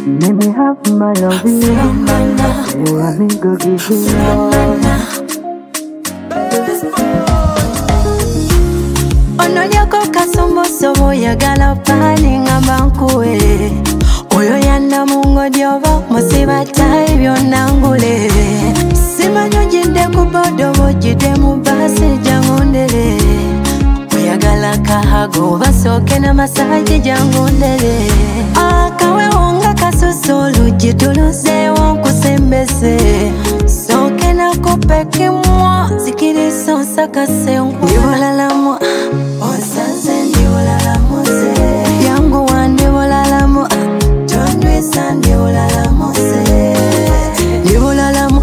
Let me have my love in you. Let me go give you love. Onolyako kasombo sobo yagala pani ngamba nkuwe. Oyo yanda mungodyobo musiba tayi byonna ngule. Simanyo jinde ku bodobo jide mu basi jangondere. Oyagala kahago basooke na masaji jangondere. Akawe wonga kasusulu jituluzeewo nkusembese. Sooke na kupeke mwa zikiriso nsakase ndibolalamu. Onsanze ndibolalamu se. Yangu wandibolalamu. Tondwisa ndibolalamu se. Ndibolalamu.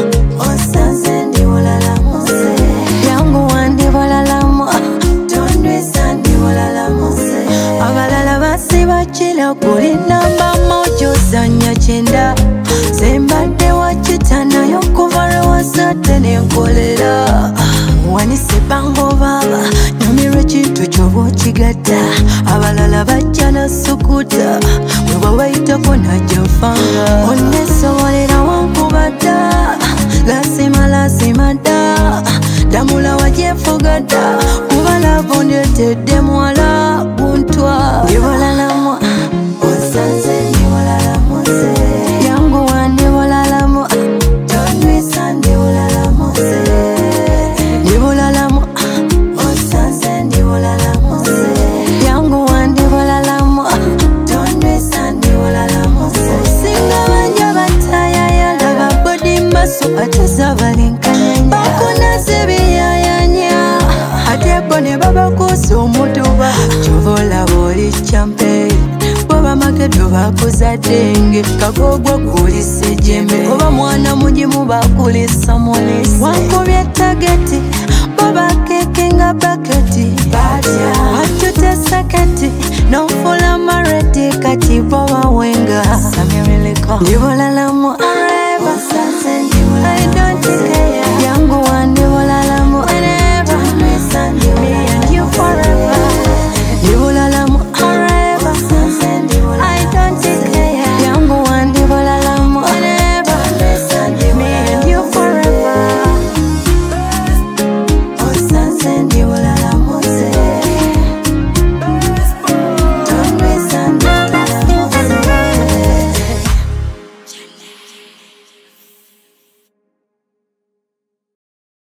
Onsanze ndibolalamu se. Yangu wandibolalamu. Tondwisa ndibolalamu se. Abalala basiba kilo kuli namba moja ozanya kyenda. Sembadde wakitana yokuva lwewasate nenkolera. Wanise bango baba nyumirwa ekintu kyoba okigatta. Abalala bajja na sukuta bwe bayitako najja nfanga. Onnesobolera wankuba dda lasima dda. Damula wajefuga dda kuba laavu ndeetedde muwala buntwa. Ndibolalamu onsanze ndibolalamu se. Yangu wandibolalamu tondwisa ndibolalamu se. Ndibolalamu onsanze ndibolalamu se. Yangu wandibolalamu tondwisa ndibolalamu se. Singa banja batayayala babodi maso ateza balinkanyanya. Bakunaze biyayanya ate bo ne babakuusa omutuba. Kyova olaba oli champe boba makedo bakuzaddenge. Kagogwa kulisa ejjembe oba mwana mugimu bakulisa mulisi. Wankubye tageti boba kekinga baketi. Watute saketi nofula mareti kati boba wenga. Samirileko